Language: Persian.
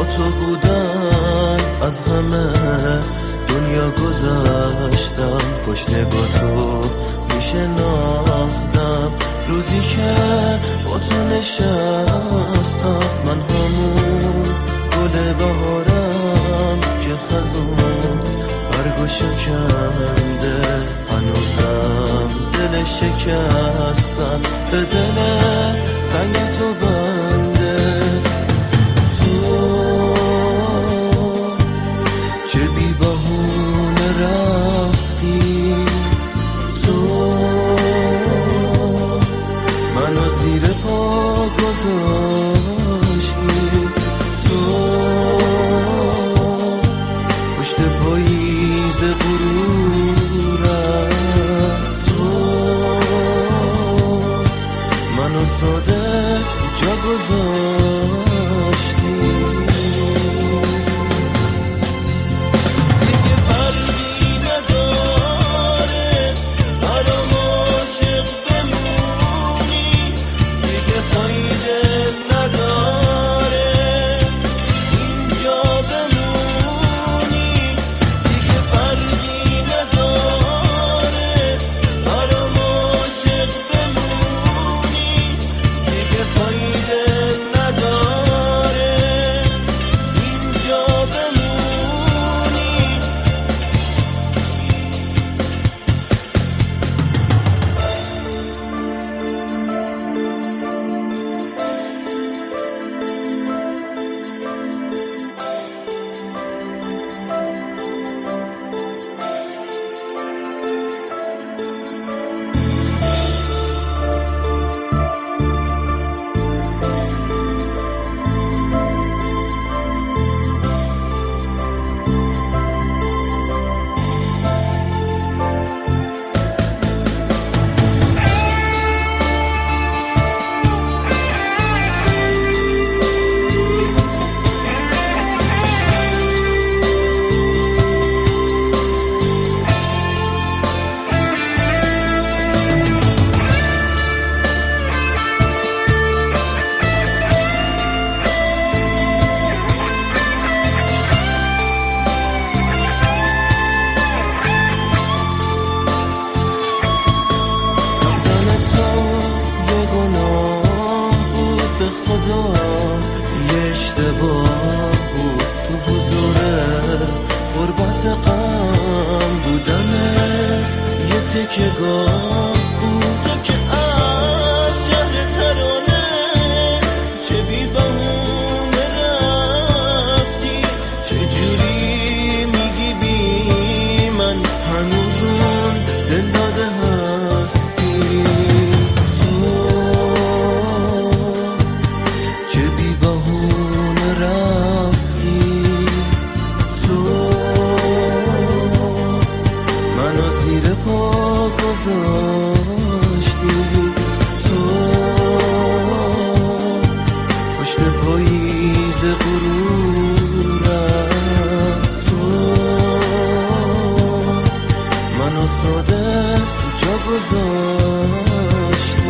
تو بودن از همه دنیا گذشتم، پشت نگاه تو میشناختم. روزی که با تو نشستم، من همون گل بهارم که خزون برگو شکنده، هنوزم دل شکستم، به دل سنگ تو بنده. تو که بی بهونه رفتی، تو منو زیر پا گذاشتی، تو پشت پاییز غرورم، تو منو ساده جا گذاشتی. دیگه فرقی نداره برام عاشق بمونی، دیگه فایده نداره اینجا بمونی، دیگه فرقی نداره برام عاشق بمونی، دیگه فایده نداره اینجا بمونی. یه اشتباه بود تو حضور غربت غم بودنت، یه تکیه‌گاه بود تو که از شهر ترانه چه بی بهونه رفتی، چه جوری میگی بی من هنوزون دل داده هستی. که بی بهونه رفتی، تو منو زیر پا گذاشتی، تو پشت پاییز غرورم، تو منو ساده جا گذاشتی.